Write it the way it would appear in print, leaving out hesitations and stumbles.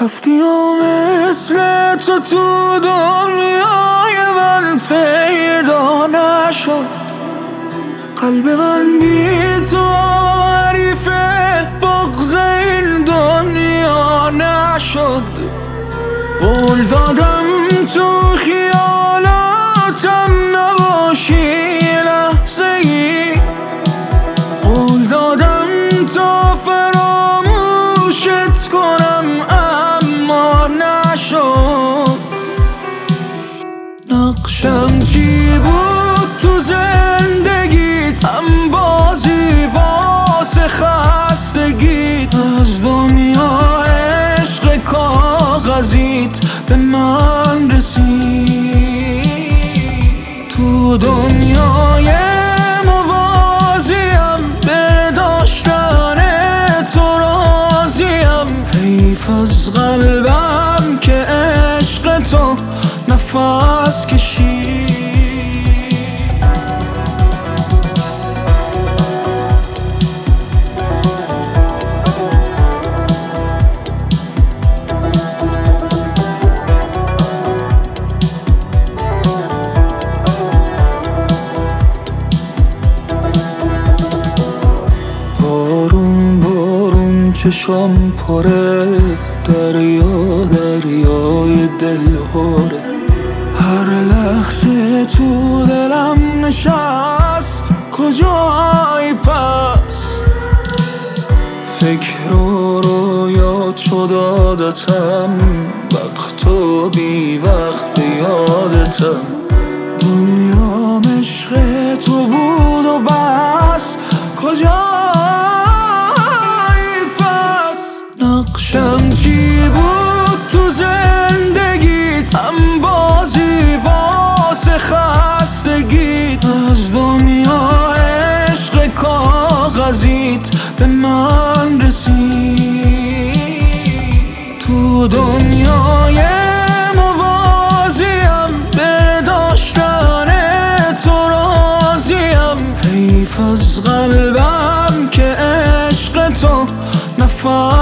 رفتی و مثل تو دنیای من پیدا نشد. قلب من بی تو حریف بغض این دنیا نشد. قول دادم تو خیالاتم نباشی لحظه ای، قول دادم تا فراموشت کنم اما نشد. نقشم چی بود تو زندگیت؟ هم بازی واسه خستگیت. از دنیا عشق کاغذیت به من رسید. تو دنیای موازیم به داشتن تو راضیم. حیف از قلبم که عشق تو نفس کشید. بارون بارون چشام پره، دریا دریای دل هره. هر لحظه تو دلم نشست، کجایی پس؟ فکر و رویات شد عادتم، وقت و بی وقت به یادتم. دنیا عشق تو بود و بس، کجایی پس؟ نقشم چی بود تو زندگیت؟ هم بازی واسه خستگیت. از دنیا عشق کاغذیت به من رسید. تو دنیای موازیم به داشتن تو راضیم. حیف از قلبم که عشق تو نفس